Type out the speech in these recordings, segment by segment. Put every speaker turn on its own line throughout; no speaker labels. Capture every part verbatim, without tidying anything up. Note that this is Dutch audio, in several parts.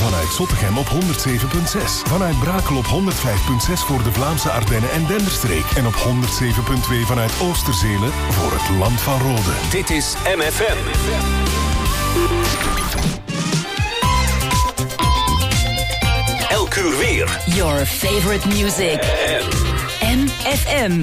vanuit Zottegem op honderd zeven komma zes. Vanuit Brakel op honderd vijf komma zes voor de Vlaamse Ardennen en Denderstreek. En op honderd zeven komma twee vanuit Oosterzele voor het Land van Rode.
Dit is M F M. Elk uur weer.
Your favorite music. M F M.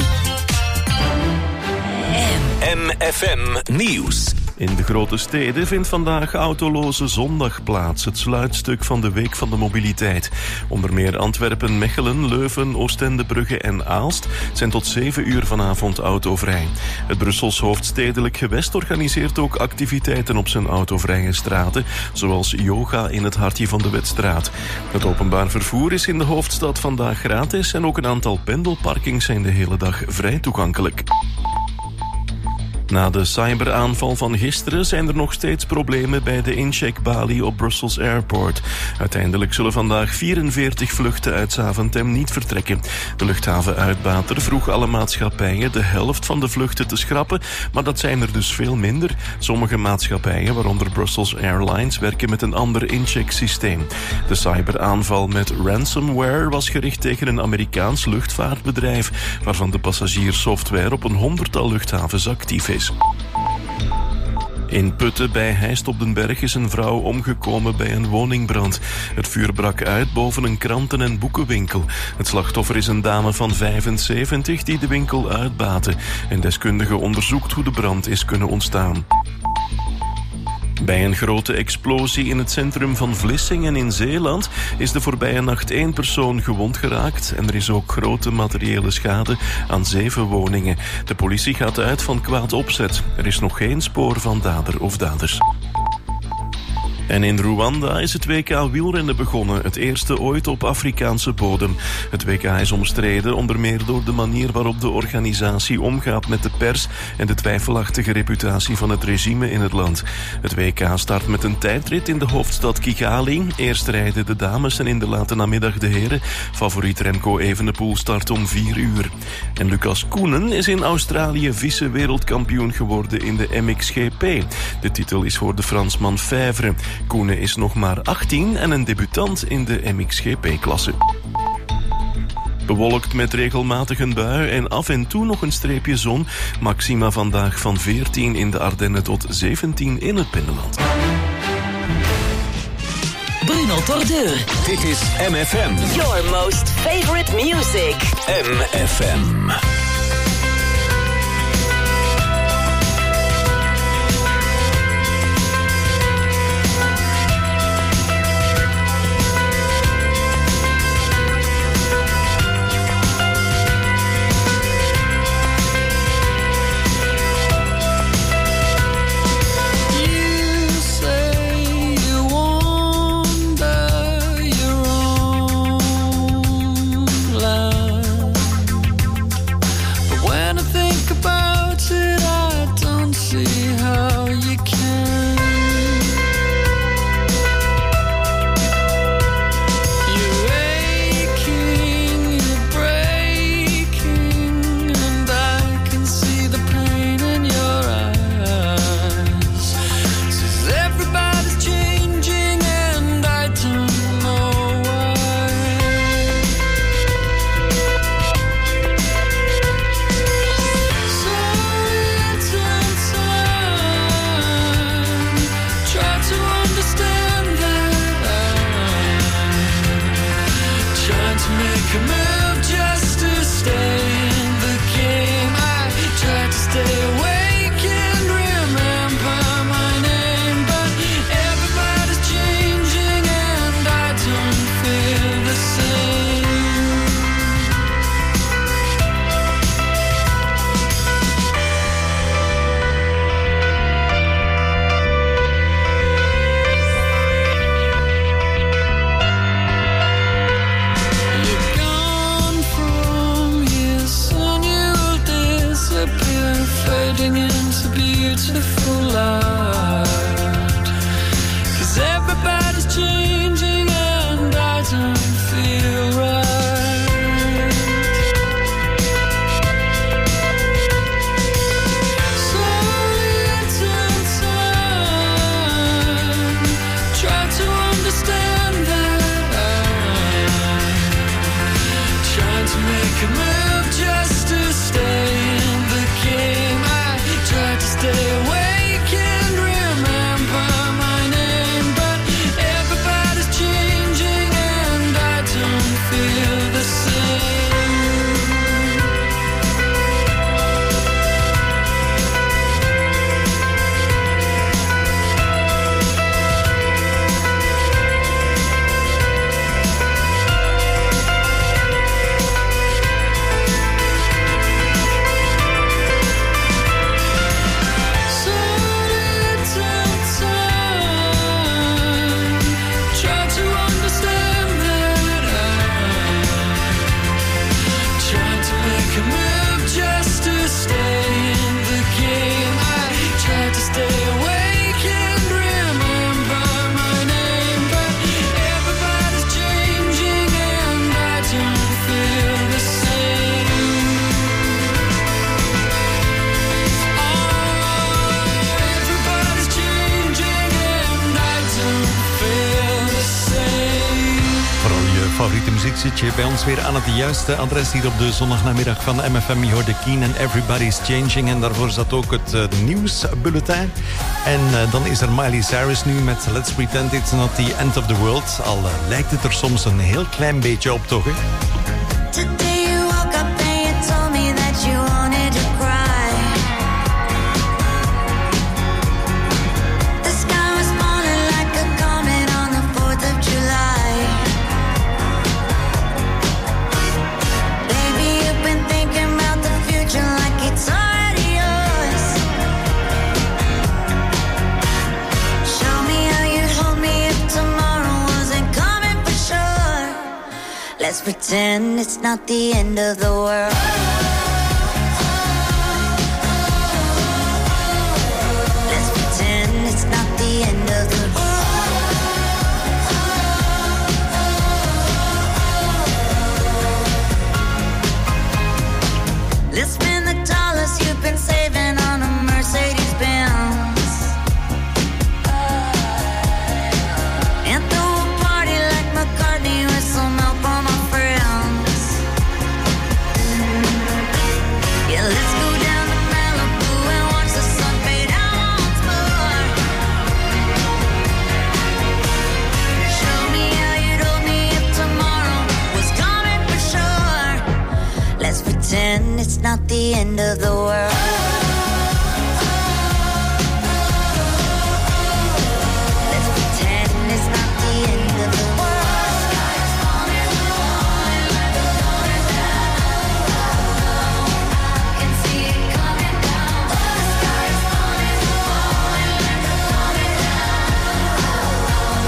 M F M Nieuws.
In de grote steden vindt vandaag Autoloze Zondag plaats, het sluitstuk van de Week van de Mobiliteit. Onder meer Antwerpen, Mechelen, Leuven, Oostende, Brugge en Aalst zijn tot zeven uur vanavond autovrij. Het Brussels hoofdstedelijk gewest organiseert ook activiteiten op zijn autovrije straten, zoals yoga in het hartje van de Wetstraat. Het openbaar vervoer is in de hoofdstad vandaag gratis en ook een aantal pendelparkings zijn de hele dag vrij toegankelijk. Na de cyberaanval van gisteren zijn er nog steeds problemen bij de incheckbalie op Brussels Airport. Uiteindelijk zullen vandaag vierenveertig vluchten uit Zaventem niet vertrekken. De luchthavenuitbater vroeg alle maatschappijen de helft van de vluchten te schrappen, maar dat zijn er dus veel minder. Sommige maatschappijen, waaronder Brussels Airlines, werken met een ander inchecksysteem. De cyberaanval met ransomware was gericht tegen een Amerikaans luchtvaartbedrijf, waarvan de passagierssoftware op een honderdtal luchthavens actief is. In Putten bij Heist op den Berg is een vrouw omgekomen bij een woningbrand. Het vuur brak uit boven een kranten- en boekenwinkel. Het slachtoffer is een dame van vijfenzeventig die de winkel uitbaatte. Een deskundige onderzoekt hoe de brand is kunnen ontstaan. Bij een grote explosie in het centrum van Vlissingen in Zeeland is de voorbije nacht één persoon gewond geraakt en er is ook grote materiële schade aan zeven woningen. De politie gaat uit van kwaad opzet. Er is nog geen spoor van dader of daders. En in Rwanda is het W K wielrennen begonnen, het eerste ooit op Afrikaanse bodem. Het W K is omstreden, onder meer door de manier waarop de organisatie omgaat met de pers en de twijfelachtige reputatie van het regime in het land. Het W K start met een tijdrit in de hoofdstad Kigali. Eerst rijden de dames en in de late namiddag de heren. Favoriet Remco Evenepoel start om vier uur. En Lucas Koenen is in Australië vice-wereldkampioen geworden in de M X G P. De titel is voor de Fransman Favre. Koenen is nog maar achttien en een debutant in de M X G P-klasse. Bewolkt met regelmatig een bui en af en toe nog een streepje zon. Maxima vandaag van veertien in de Ardennen tot zeventien in het binnenland.
Bruno Tordeur.
Dit is M F M.
Your most favorite music.
M F M.
favoriete muziek zit je bij ons weer aan het juiste adres hier op de zondagnamiddag van M F M. Je hoorde Keen en Everybody's Changing en daarvoor zat ook het uh, nieuwsbulletin. En uh, dan is er Miley Cyrus nu met Let's Pretend It's Not The End of the World. Al uh, lijkt het er soms een heel klein beetje op, toch? Hè?
Today you woke up and you told me that you wanted to cry. The sky was falling like a comet on the fourth of July. Baby, you've been thinking about the future like it's already yours. Show me how you'd hold me if tomorrow wasn't coming for sure. Let's pretend it's not the end of the world. Let's pretend it's not the end of the world. Let's spend the dollars you've been saving on a Mercedes Benz and throw a party like McCartney with some help from my friends. Yeah, let's go down to Malibu and watch the sun fade out once more. Show me how you'd hold me if tomorrow was coming for sure. Let's pretend it's not the end of the world. Let's pretend it's not the end of the world. Sky is falling, falling like a falling down. I can see it coming down. The sky is falling, falling like a falling down.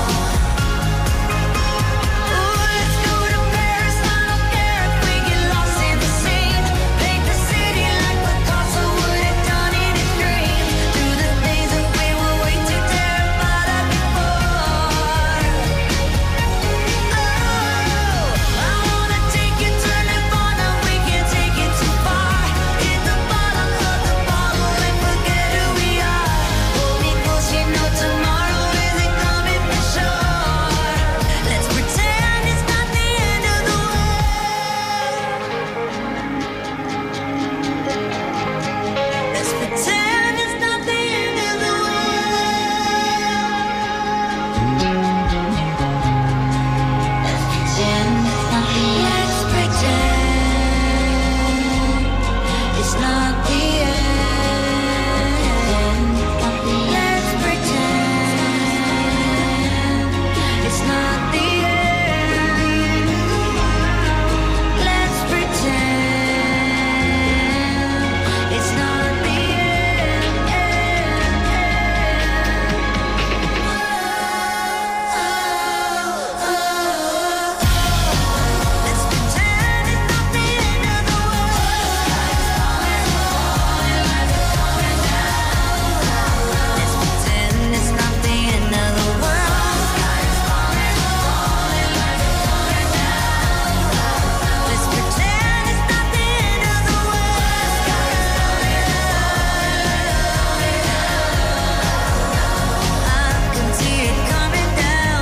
Ooh, let's go to Paris. I don't care if we get lost in the scene. Paint the city like Picasso would have done in his dreams. Do the things that we were way too terrified of before. Oh, I wanna take you to Nirvana. We can't take it too far. Hit the bottom of the bottle and forget who we are. Hold me close, you know tomorrow isn't coming for sure. Let's pretend it's not the end of the world. Let's pretend it's not the end of the world. Let's pretend it's not the end. Let's pretend it's not the end. Let's pretend it's not the end of the world. Let's pretend it's not the end of the world. Let's pretend it's not the end of the world. I can see it coming down.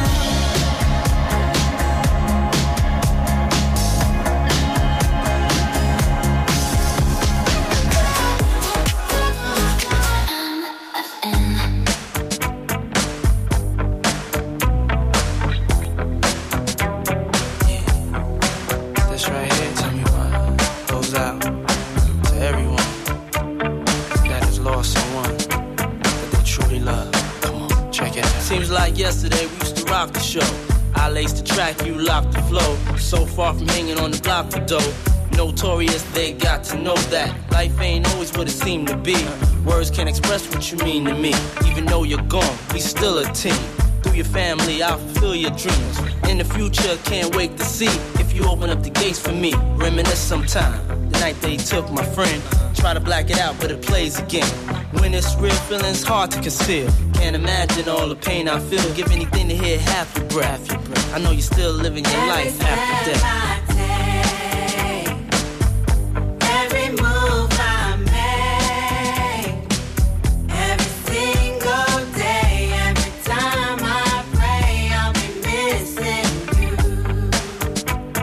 This right here, tell me what goes out to everyone that has lost someone that they truly love. Come on, check it out.
Seems like yesterday we used to rock the show. I laced the track, you locked the flow. So far from hanging on the block for dough. Notorious, they got to know that life ain't always what it seemed to be. Words can't express what you mean to me. Even though you're gone, we still a team. Through your family, I'll fulfill your dreams. In the future, can't wait to see if you open up the gates for me. Reminisce sometime, the night they took my friend. Try to black it out, but it plays again. When it's real, feeling's hard to conceal. Can't imagine all the pain I feel. Give anything to hear half your breath. I know you're still living your life after death.
Every move I make, every single day, every time I pray, I'll be missing you.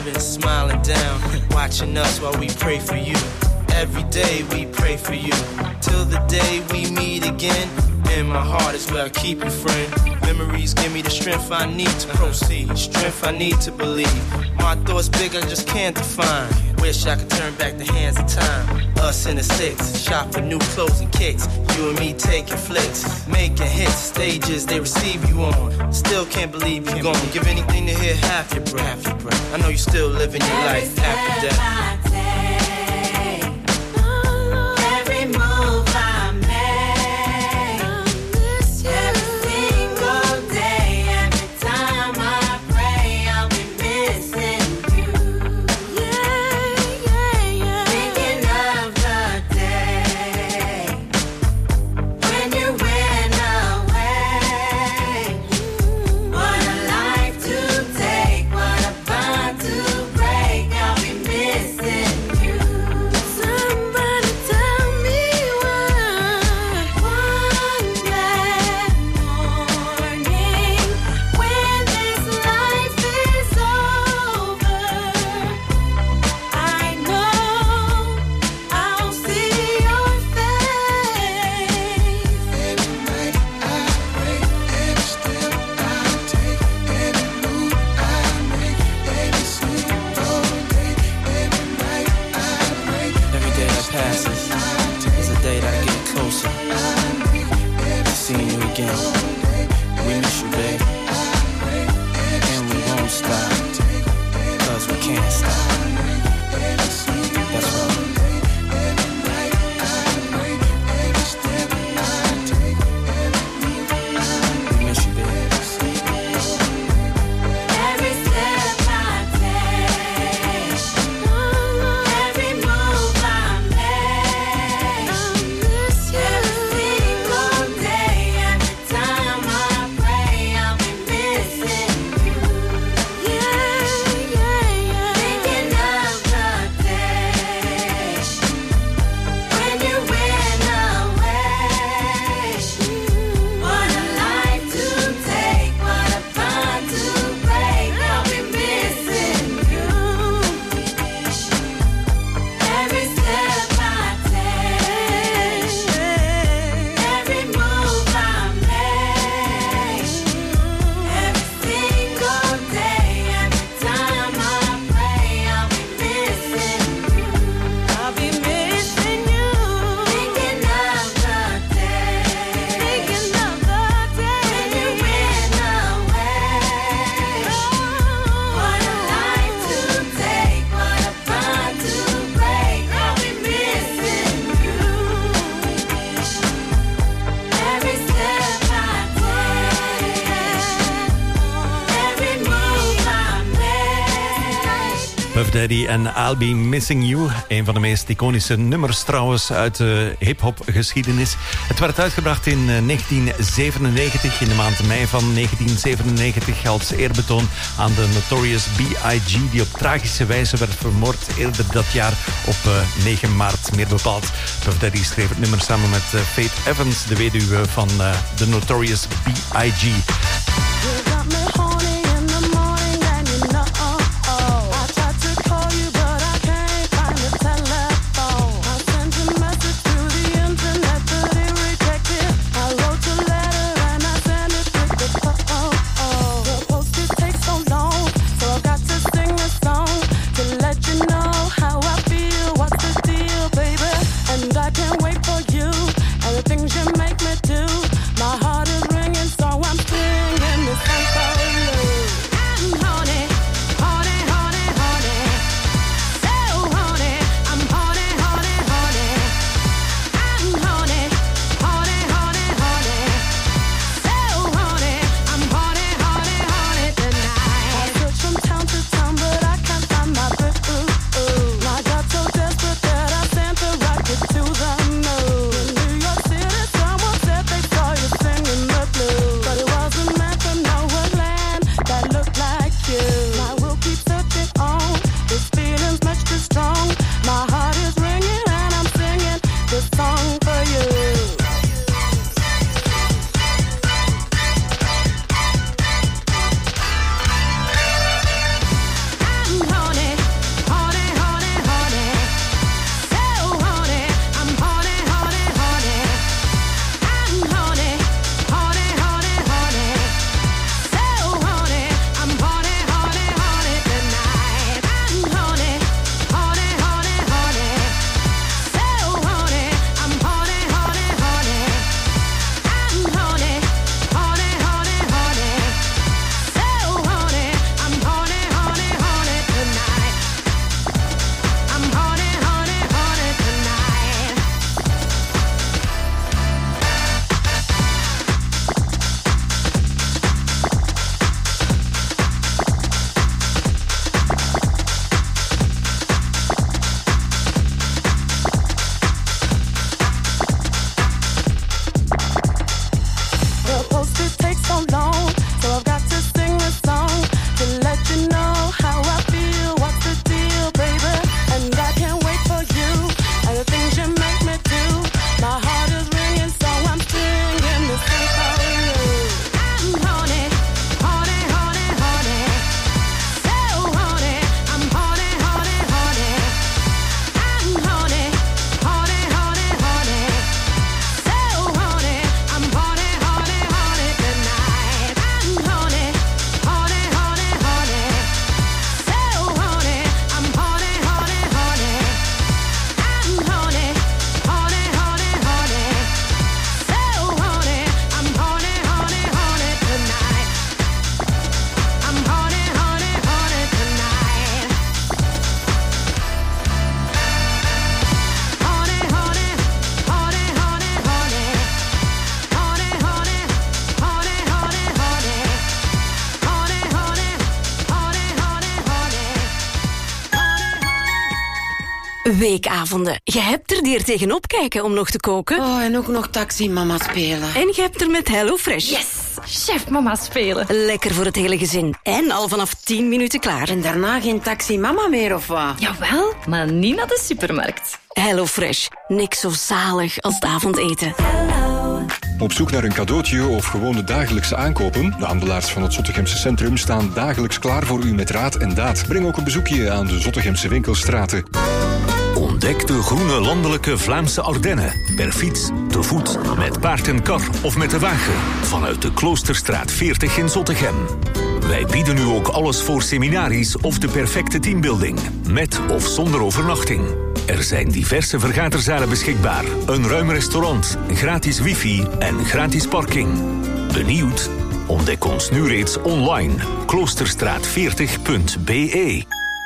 heaven smiling down, watching us while we pray for you. Every day we pray for you, till the day we meet again. In my heart is where I keep you, friend. Memories give me the strength I need to proceed, strength I need to believe. My thoughts big, I just can't define. Wish I could turn back the hands of time. Us in the six, shop for new clothes and kicks. You and me taking flicks, making hits, stages they receive you on. Still can't believe you're gone. Give anything to hear half your breath. I know you still living your life after death.
Puff Daddy en I'll Be Missing You. Een van de meest iconische nummers trouwens uit de hip-hop geschiedenis. Het werd uitgebracht in negentien zevenennegentig, in de maand mei van negentien zevenennegentig, als eerbetoon aan de Notorious B I G, die op tragische wijze werd vermoord eerder dat jaar op negen maart, meer bepaald. Puff Daddy schreef het nummer samen met Faith Evans, de weduwe van de Notorious B I G.
Things you make me do, my heart is ringing, so I'm singing.
Weekavonden. Je hebt er die er tegenop kijken om nog te koken.
Oh, en ook nog Taxi Mama spelen.
En je hebt er met HelloFresh.
Yes! Chef Mama spelen.
Lekker voor het hele gezin. En al vanaf tien minuten klaar.
En daarna geen Taxi Mama meer, of wat?
Jawel, maar niet naar de supermarkt.
HelloFresh. Niks zo zalig als het avondeten.
Op zoek naar een cadeautje of gewone dagelijkse aankopen? De handelaars van het Zottegemse centrum staan dagelijks klaar voor u met raad en daad. Breng ook een bezoekje aan de Zottegemse winkelstraten.
Ontdek de groene landelijke Vlaamse Ardennen. Per fiets, te voet, met paard en kar of met de wagen. Vanuit de Kloosterstraat veertig in Zottegem. Wij bieden nu ook alles voor seminaries of de perfecte teambuilding. Met of zonder overnachting. Er zijn diverse vergaderzalen beschikbaar. Een ruim restaurant, gratis wifi en gratis parking. Benieuwd? Ontdek ons nu reeds online. kloosterstraat veertig punt b e.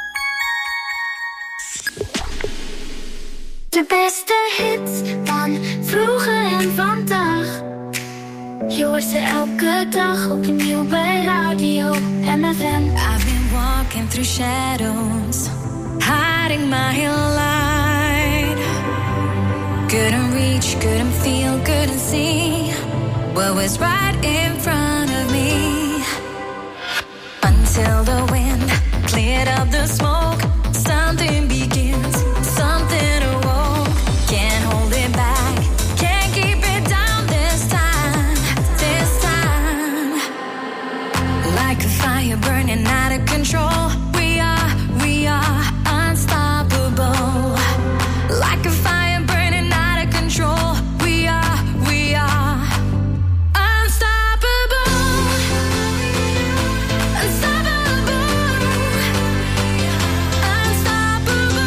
De beste hits van vroeger en vandaag. Je hoort ze elke dag opnieuw bij Radio M F M.
I've been walking through shadows, hiding my light. Couldn't reach, couldn't feel, couldn't see what was right in front of me. Until the wind cleared up the smoke, something begins, something awoke. Can't hold it back, can't keep it down this time, this time. Like a fire burning out of control, we are, we are unstoppable. Like a fire burning out of control, we are, we are unstoppable. Unstoppable. Unstoppable.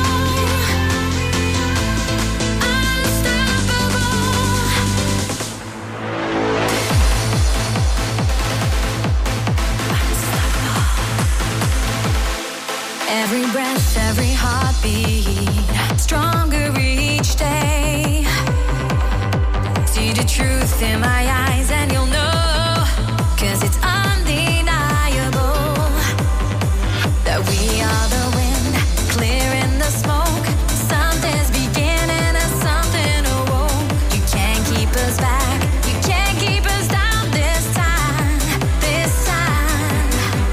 Every breath, every heartbeat, stronger each day. See the truth in my eyes and you'll know, 'cause it's undeniable that we are the wind, clearing the smoke. Something's beginning and something awoke. You can't keep us back, you can't keep us down this time, this time.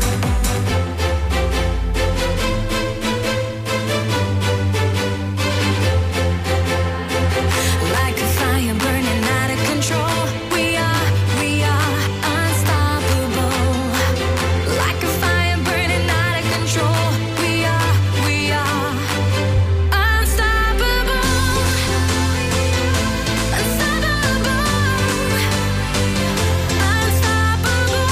Like a fire burning out of control, we are, we are unstoppable. Like a fire burning out of control, we are, we are unstoppable. Unstoppable. Unstoppable.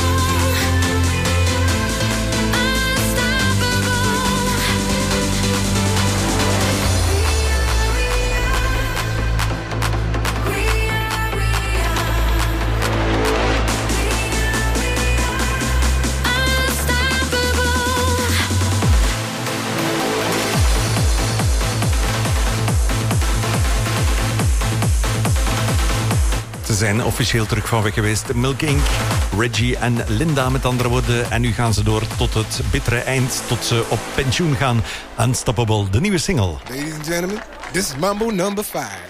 Ze zijn officieel terug van weg geweest. Milk Inc, Reggie en Linda met andere woorden. En nu gaan ze door tot het bittere eind, tot ze op pensioen gaan. Unstoppable, de nieuwe single.
Ladies and gentlemen, this is Mambo number five.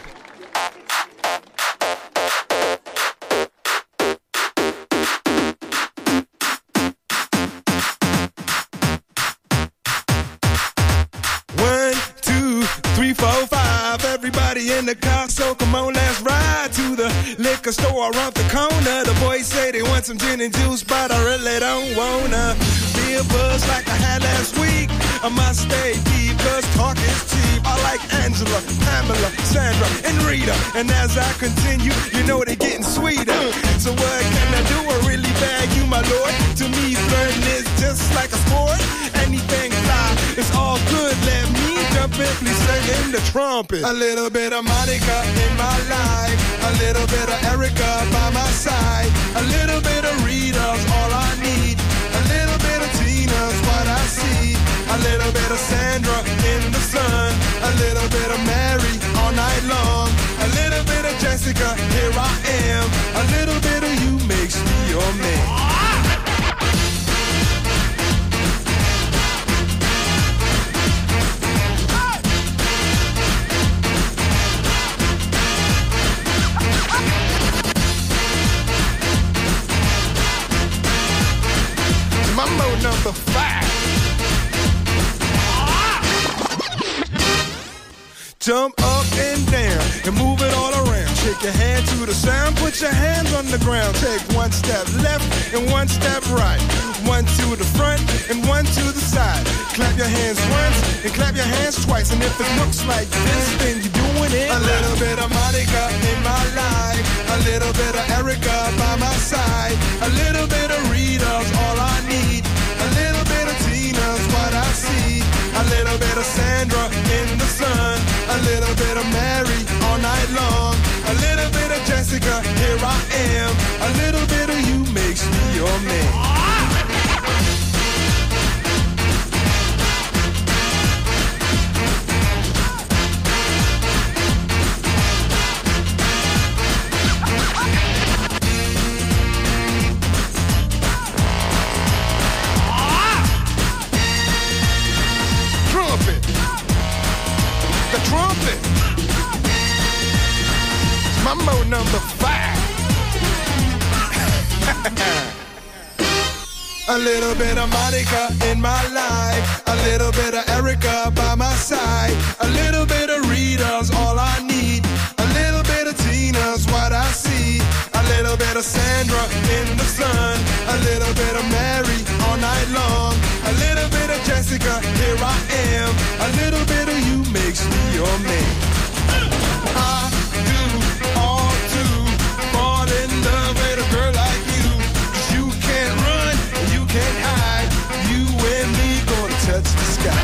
One, two, three, four, five. Everybody in the car, so come on, let's ride to the liquor store around the corner. The boys say they want some gin and juice, but I really don't wanna be a buzz like I had last week. I must stay deep, cause talk is cheap. I like Angela, Pamela, Sandra, and Rita. And as I continue, you know they're getting sweeter. So what can I do? I really bag you, my lord. To me, flirting is just like a sport. Anything fly, it's all good. Let me jump in, please sing in the trumpet. A little bit of Monica in my life. A little bit of Erica by my side. A little bit of Rita's all I need. A little bit of Tina's what I see. A little bit of Sandra in the sun. A little bit of Mary all night long. A little bit of Jessica, here I am. A little bit of you makes me your man. number five. Jump up and down and move it all around. Shake your hand to the sound, put your hands on the ground. Take one step left and one step right. One to the front and one to the side. Clap your hands once and clap your hands twice. And if it looks like this, then you're doing it. A little bit of Monica in my life. A little bit of Erica by my side. A little bit of Rita's all I need. A little bit of Tina's what I see. A little bit of Sandra in the sun. A little bit of Mary all night long. A little bit of Jessica, here I am. A little bit of you makes me your man. Trumpet. The trumpet. Mambo number five. A little bit of Monica in my life. A little bit of Erica by my side. A little bit of Rita's all I need. A little bit of Tina's what I see. A little bit of Sandra in the sun. A little bit of Mary all night long. A little bit of Jessica, here I am. A little bit of you makes me your man. I do all to fall in love with a girl like you. 'Cause you can't run, you can't hide. You and me gonna touch the sky.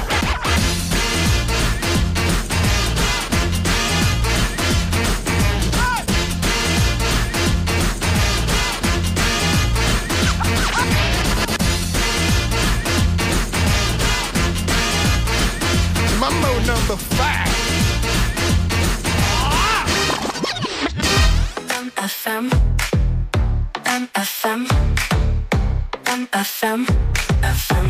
Mambo number five.
M F M, M F M, M F M, F M.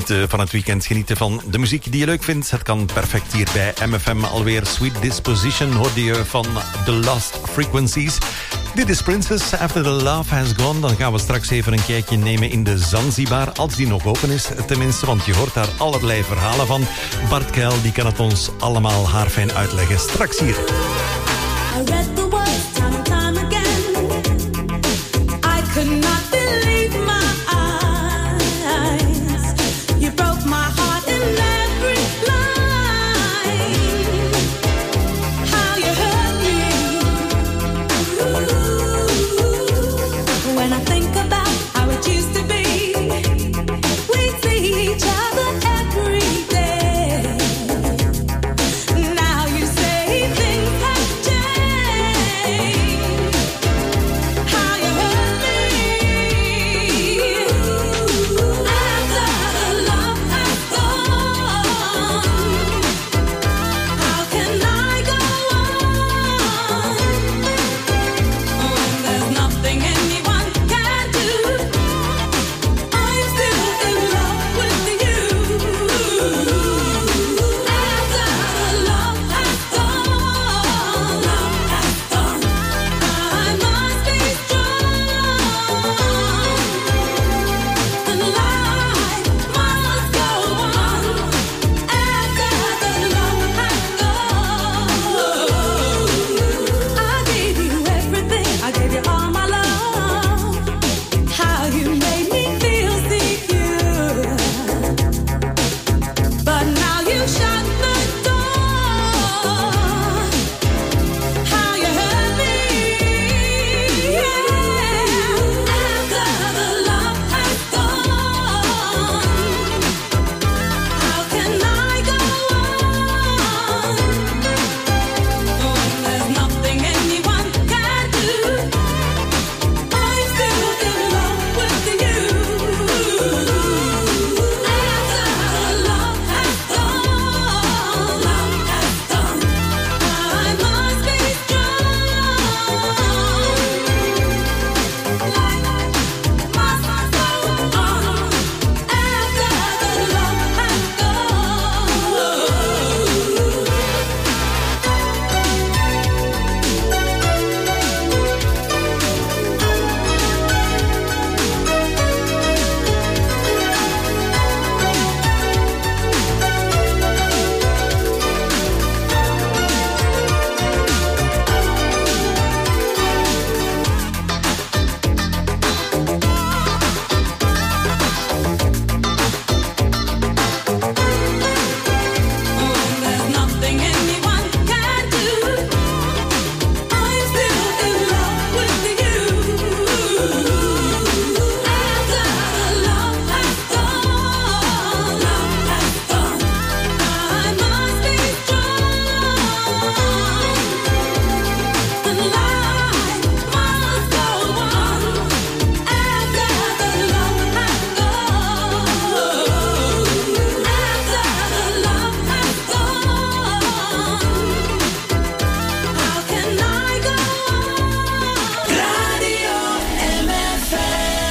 genieten van het weekend, genieten van de muziek die je leuk vindt. Het kan perfect hier bij M F M. Alweer Sweet Disposition hoorde je van The Lost Frequencies. Dit is Princess, After the Love Has Gone. Dan gaan we straks even een kijkje nemen in de Zanzibar, als die nog open is tenminste, want je hoort daar allerlei verhalen van. Bart Kuil, die kan het ons allemaal haarfijn uitleggen. Straks hier.
I read the words time and time again. I could not believe my eyes. You broke my heart in every line. How you hurt me. Ooh. When I think about how it used to be, we'd see each other every day. Now you say things have changed. How you hurt me. After the love has gone, how can I go on when there's nothing anyone can do? I'm still in love with you. After the love has gone, love has gone, I must be strong, and life must go on. After the love has gone, I gave you everything, I gave you all my love. How you made me feel secure, but now you shut the door. How you hurt me. After the love has gone, how can I go on when there's nothing anyone can do? I'm still in love with you. After the love has gone, love has gone, I must be strong. Life must go on. After the love has when there's nothing anyone can do, I'm still in love with you. After the love has gone, love has gone, I must be strong, and life must go on. After the love has gone, after the love has gone, how can I go on? Radio M F M.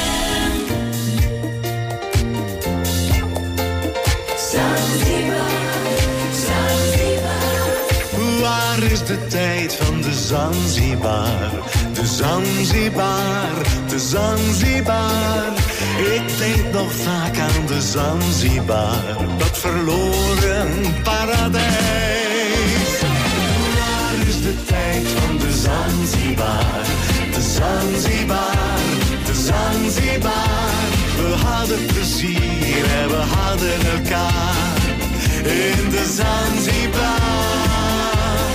Zanzibar, Zanzibar.
Waar is de tijd van de Zanzibar? De Zanzibar, de Zanzibar. Ik denk nog vaak aan de Zanzibar, dat verloren paradijs. Waar is de tijd van de Zanzibar? De Zanzibar, de Zanzibar. We hadden plezier en we hadden elkaar in de Zanzibar.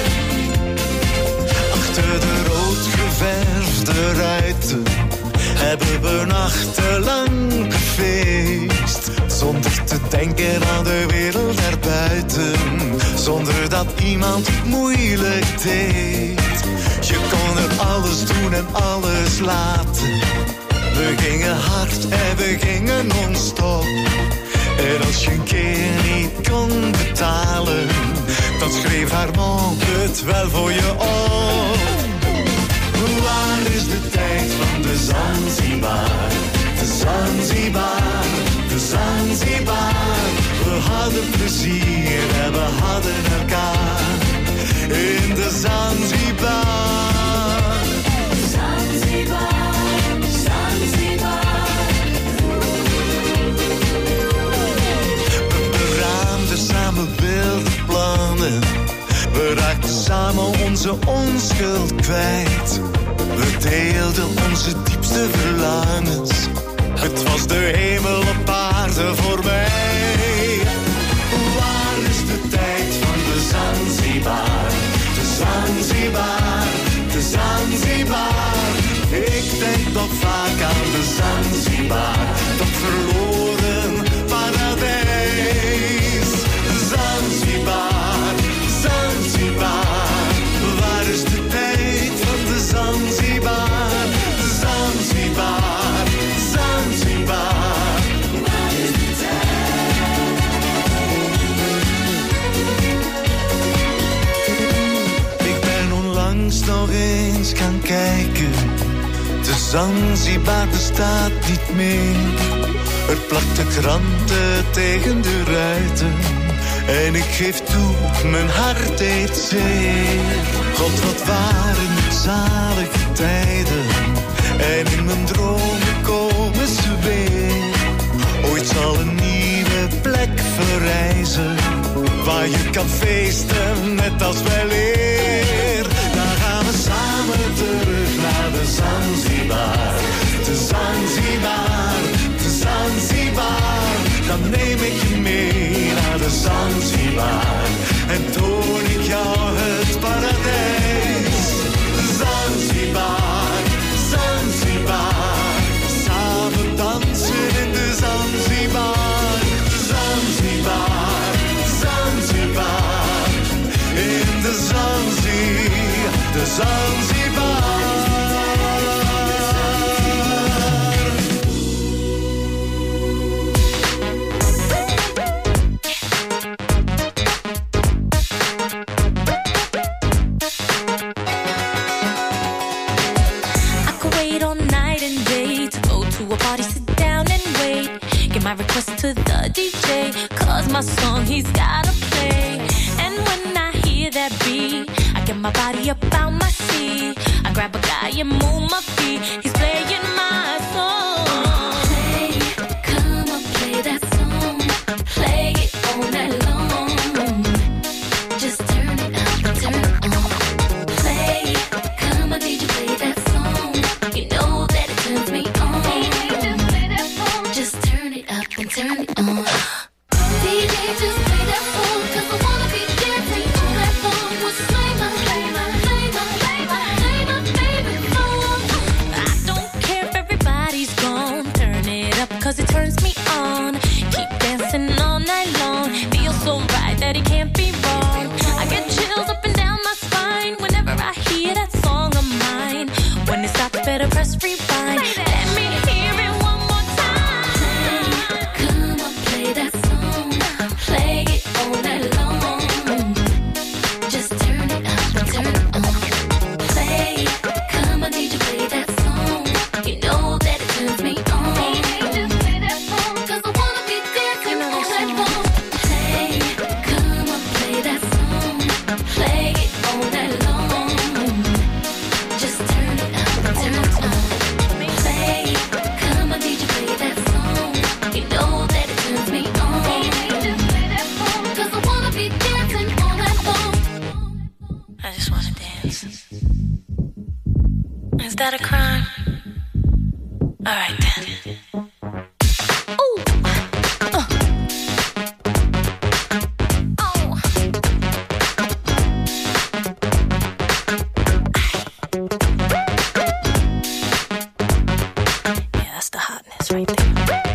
Achter de rood geverfde ruiten hebben we nachtenlang gefeest, zonder te denken aan de wereld daarbuiten, zonder dat iemand moeilijk deed. Je kon er alles doen en alles laten. We gingen hard en we gingen non-stop. En als je een keer niet kon betalen, dan schreef haar man het wel voor je op. Waar is de tijd van de Zanzibar? De Zanzibar, de Zanzibar. onze onschuld kwijt. We deelden onze diepste verlangens. Het was de hemel op aarde voor mij. Waar is de tijd van de Zanzibar? De Zanzibar, de Zanzibar. Ik denk nog vaak aan de Zanzibar, dat verloren paradijs. Zanzibar, Zanzibar, waar is de tijd van de Zanzibar? Zanzibar, Zanzibar, waar is de tijd? Ik ben onlangs nog eens gaan kijken. De Zanzibar bestaat niet meer. Het plakt de kranten tegen de ruiten. En ik geef toe, mijn hart deed zeer. God, wat waren het zalige tijden. En in mijn dromen komen ze weer. Ooit zal een nieuwe plek verrijzen, waar je kan feesten net als wel eer. Dan gaan we samen terug naar de Zanzibar. De Zanzibar, de Zanzibar. Dan neem ik je mee naar de Zanzibar. En toon ik jou het paradijs. Zanzibar, Zanzibar. Samen dansen in de Zanzibar. Zanzibar, Zanzibar. In de Zanzibar, de Zanzibar.
My request to the D J, cause my song he's gotta play. And when I hear that beat, I get my body up out my seat. I grab a guy and move my feet. He's playing my song.
Play, come on, play that song. Play it all night long. Just turn it up and turn it on. Play, come on, D J, play that song. You know that it turns me on. Just turn it up and turn it on. D J, just play that song, cause I wanna be dancing on that song. Well, play my, play my, play my, play my, play my favorite song.
I don't care if everybody's gone. Turn it up cause it turns me on. Keep dancing all night long. Feels so right that it can't be wrong. I get chills up and down my spine whenever I hear that song of mine. When it stops, better press rewind. Let me hear it one more time.
Come on, play that song. Play it all night long. Just turn it up and turn it on. Play, come on, D J, play that song. You know that it turns me on. Just play that song, cause I wanna be dancing all night long. Play, come on, play that song. Play it all night long. Just turn it up and turn it on. Play, come on, D J, play that song. You know that it turns me on. Just play that song, cause I wanna be dancing all night long.
I just wanna dance. Is that a crime? Alright then. Ooh. Uh. Oh. Yeah, that's the hotness right there.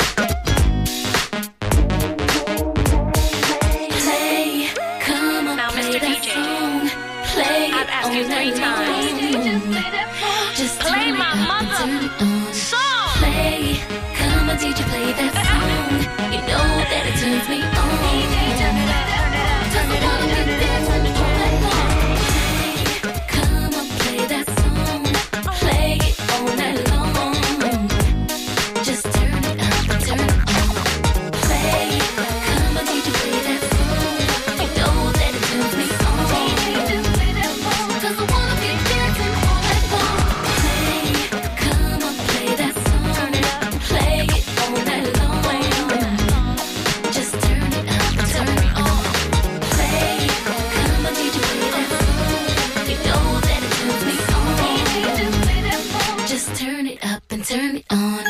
Play, come on,
Now,
play
Mister
that
D J,
song. Play
I've
it
asked
all
you three
night
times.
long. Just
Play
turn it
my
up and
mother
turn it on.
song.
Play, come on, D J, play that song. You know that it turns me on. Cause I wanna be dancing all night long. Play, come on, play that song. and turn me on.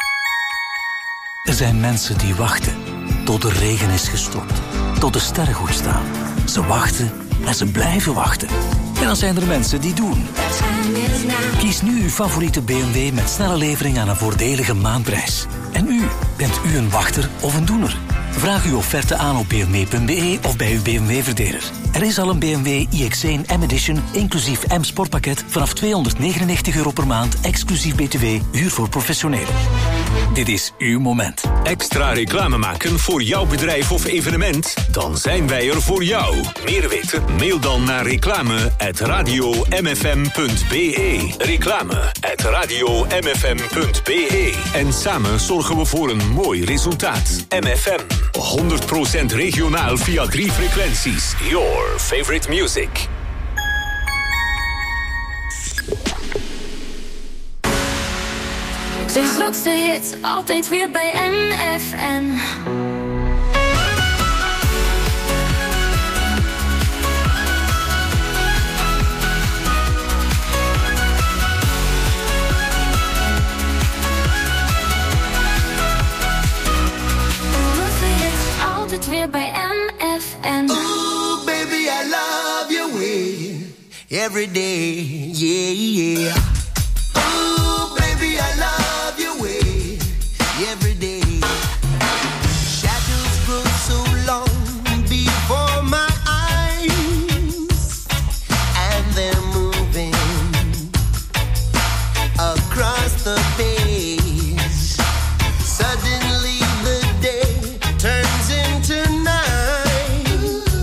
Er zijn mensen die wachten tot de regen is gestort, tot de sterren goed staan. Ze wachten en ze blijven wachten. En dan zijn er mensen die doen. Kies nu uw favoriete B M W met snelle levering aan een voordelige maandprijs. En u, bent u een wachter of een doener? Vraag uw offerte aan op b m w punt b e of bij uw B M W-verdeler. Er is al een B M W i X één M-Edition, inclusief M-Sportpakket, vanaf tweehonderdnegenennegentig euro per maand, exclusief B T W, huur voor professionelen. Dit is uw moment.
Extra reclame maken voor jouw bedrijf of evenement? Dan zijn wij er voor jou. Meer weten? Mail dan naar reclame at radio m f m punt b e. Reclame at radio m f m punt b e. En samen zorgen we voor een mooi resultaat. M F M. honderd procent regionaal via drie frequenties. Your favorite music.
De grootste hits, altijd weer bij M F M. Altijd weer bij M F M.
Ooh, baby, I love your way. Every day, yeah, yeah. Ooh, baby, I love your way. Every day. Shadows grow so long before my eyes, and they're moving across the page. Suddenly the day turns into night,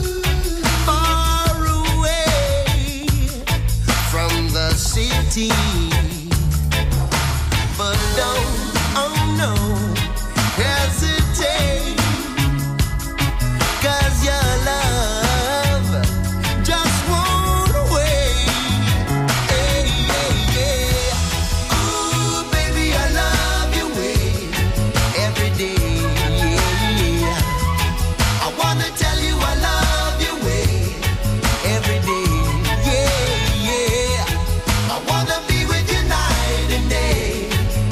far away from the city. But don't, oh no, hesitate, 'cause your love just won't wait. Hey, hey, yeah. Ooh, baby, I love your way every day, yeah. I wanna tell you I love your way every day, yeah, yeah. I wanna be with you night and day.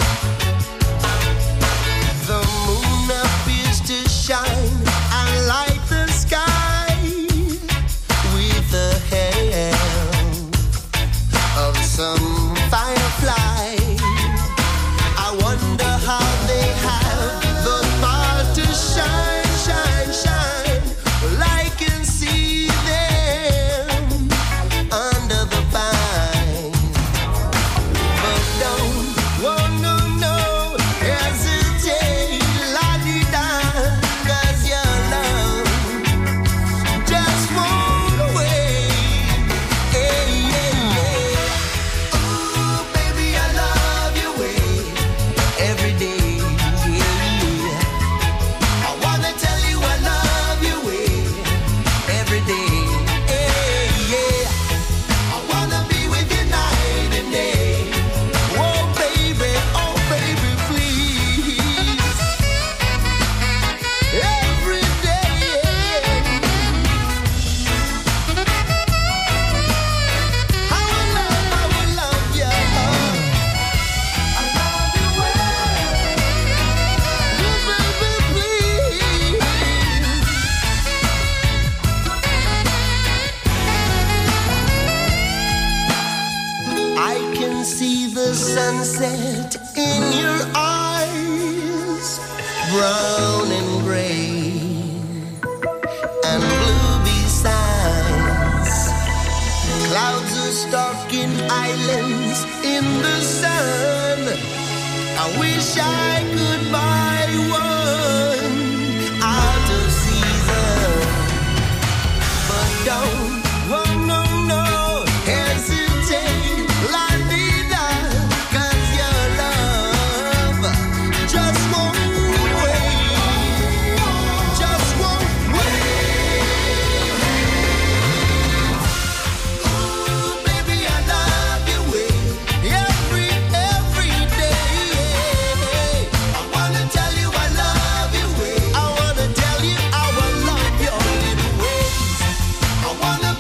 The moon appears to shine and light the sky with the help of some firefly. I wonder how they have the power to shine, shine, shine. Well, I can see them under the pine. But don't, oh no, no, hesitate, la-di-da, 'cause your love just won't wait. Hey, yeah, yeah. Ooh, baby, I love your way every day, yeah. I wanna tell you I love your way every day, hey, yeah. I wanna be with you night and day. Oh, baby, oh, baby, please. Every day. I will love, I will love you. I love you well. Oh, baby, please. I can see the sunset in your eyes, brown and gray and blue besides. Clouds are stalking islands in the sun. I wish I could buy one out of season. But don't, oh no, no, hesitate, la-di-da, 'cause your love just won't wait, just won't wait. Ooh, baby, I love your way every, every day. I wanna tell you I love your way. I wanna tell you how I love your little ways. I wanna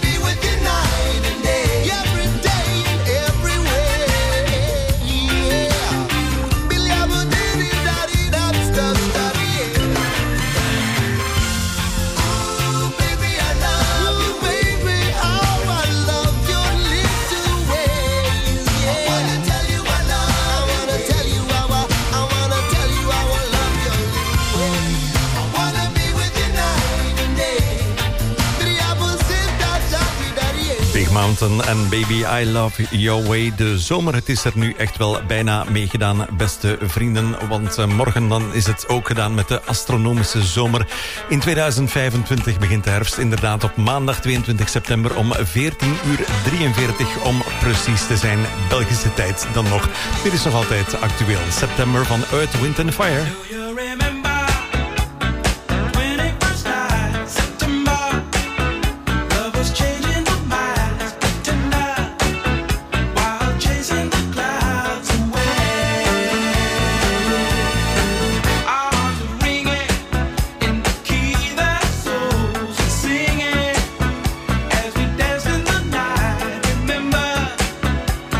Carrington en Baby I Love Your Way. De zomer, het is er nu echt wel bijna meegedaan, beste vrienden. Want uh, morgen dan is het ook gedaan met de astronomische zomer. In tweeduizend vijfentwintig begint de herfst inderdaad op maandag tweeëntwintig september om veertien uur drieënveertig om precies te zijn. Belgische tijd dan nog. Dit is nog altijd actueel. September van Earth, Wind and Fire.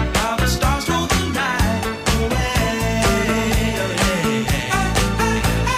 Stars rule the night away.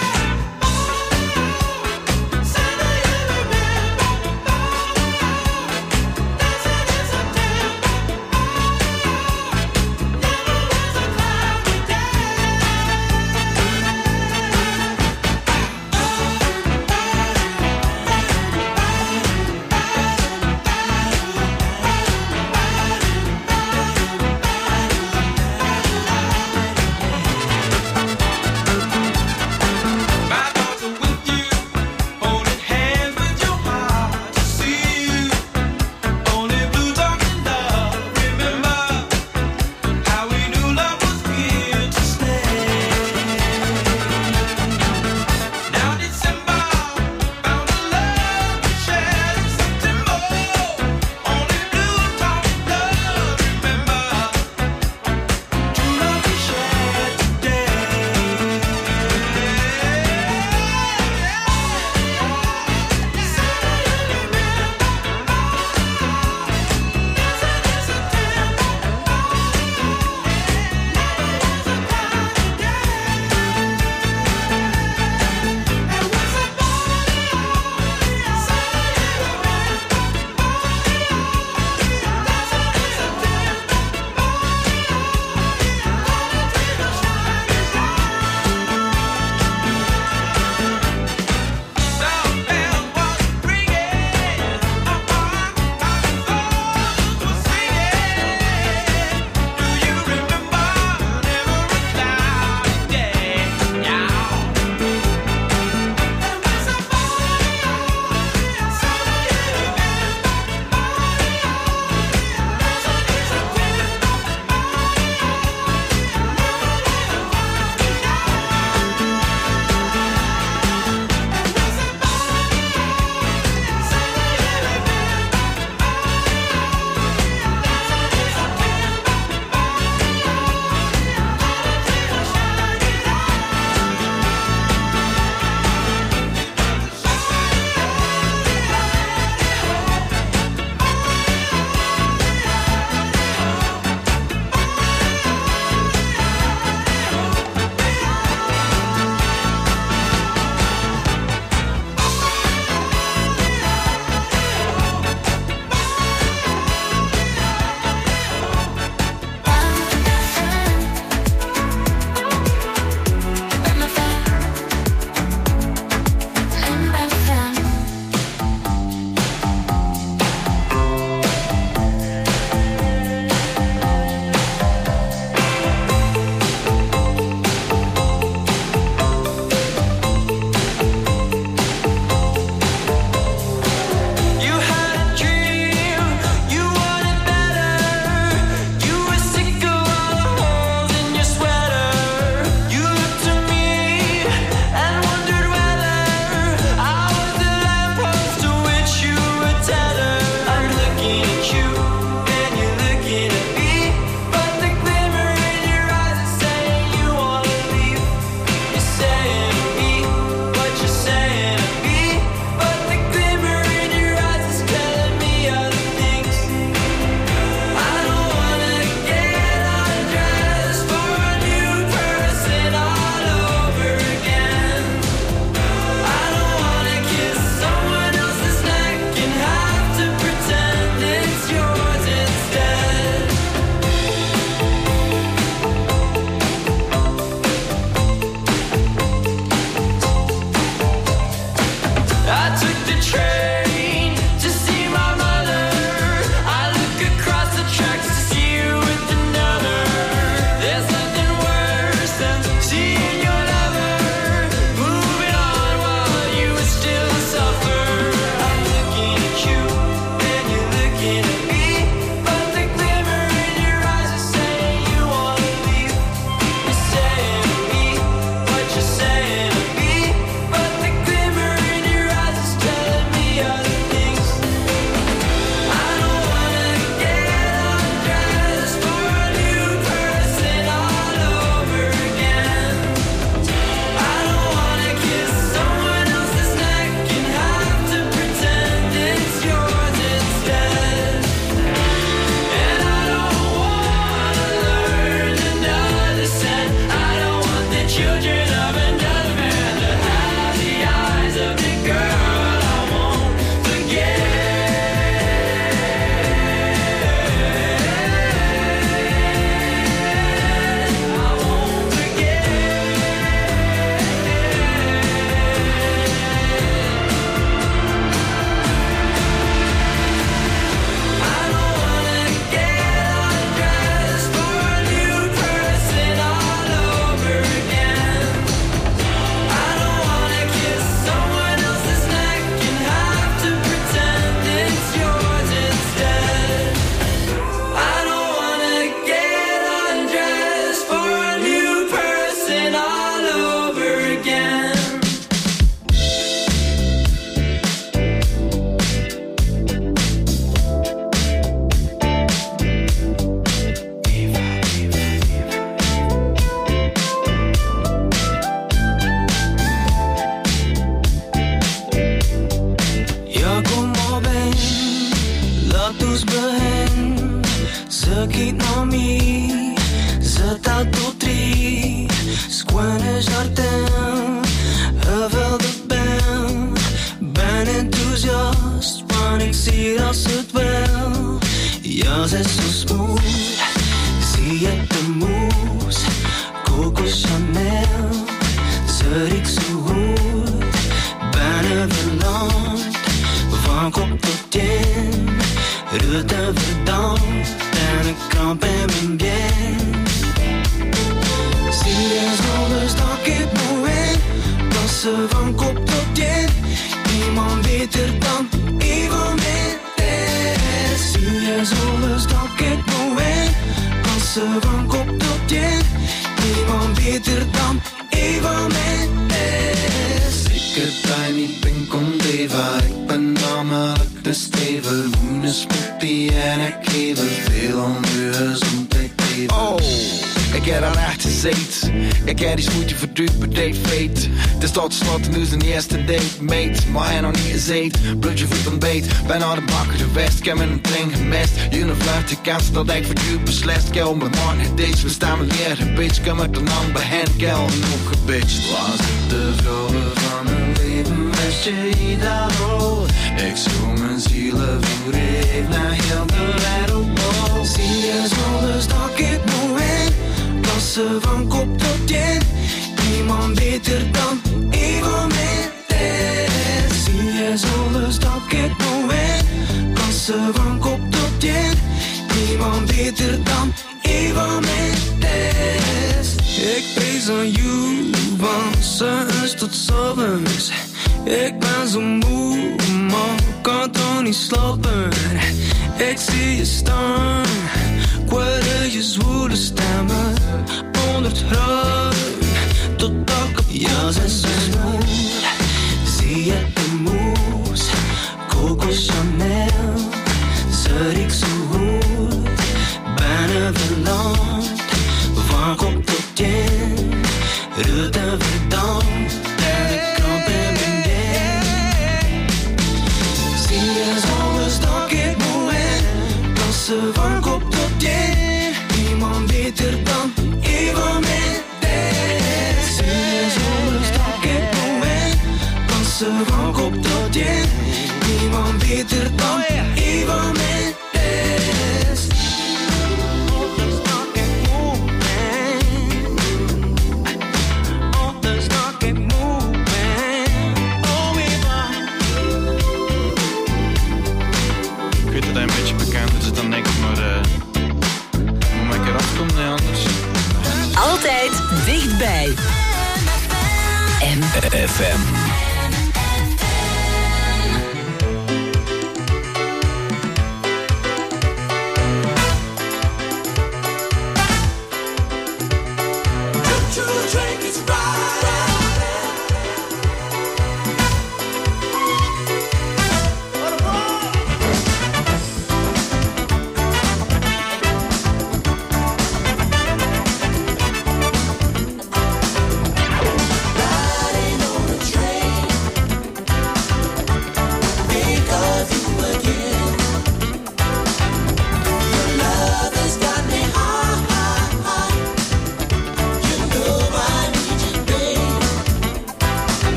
jardin, heuvel de ben. Ben enthousiast, want ik zie als het wel. Ja, ze is zo smooth, zie je de moes. Coco Chanel, ze riekt zo goed. Ben verland, van kop tot teen. Route verdampt en ik kramp in mijn been. Zie je zonder stak ik me in, passen van kop tot teen. Niemand beter dan Eva Mendes. Zie je zonder stak ik me in, passen van kop tot teen. Niemand beter dan Eva Mendes.
Ik het daar niet ben komt Eva, ik ben namelijk de stevel. Woenen smoothie en ik geef er veel om uw gezondheid even.
Oh, ik heb daar echt gezeten. Ik heb die smoothie verduurd per date fate. Het staat slot nu zijn eerste date, mate. Maar hij nog niet gezeten, bloedje voet ontbeet. Ben aan de bakker geweest, ik heb mijn train gemist. Jullie vlucht, ik kan dat ik verduurd beslist. Ik heb op mijn man gedate, we staan met leren bitch. Kom ik dan aan bij hen, ik heb al nog gebitcht.
Was het de vrouwen van mijn leven, wist je Idaho? Ik zoek mijn zielen voor even naar heel de wereld.
Zie je zonder stak ik me in, passen van kop tot teen. Niemand beter dan Eva Mendes. Zie je zonder stak ik me in, passen van kop tot teen. Niemand beter dan Eva Mendes. Ik pees aan you, van s'avonds tot s'avonds. Ik ben zo moe, maar kan toch niet slapen. Ik zie je staan, ik hoor je zwoele stemmen. Honderd graden, tot ik op jou zijn smooth. Zie je de moes, Coco Chanel. Ze riekt zo goed, bijna verland. Van kop tot teen, route verdampt. En ik kramp in mijn been. Zie je zonder stak ik me in, passen van kop tot teen. Niemand beter dan Eva Mendes. Zie je zonder stak ik me in, passen van kop tot teen. Niemand beter dan Eva Mendes.
Altijd dichtbij. M F M.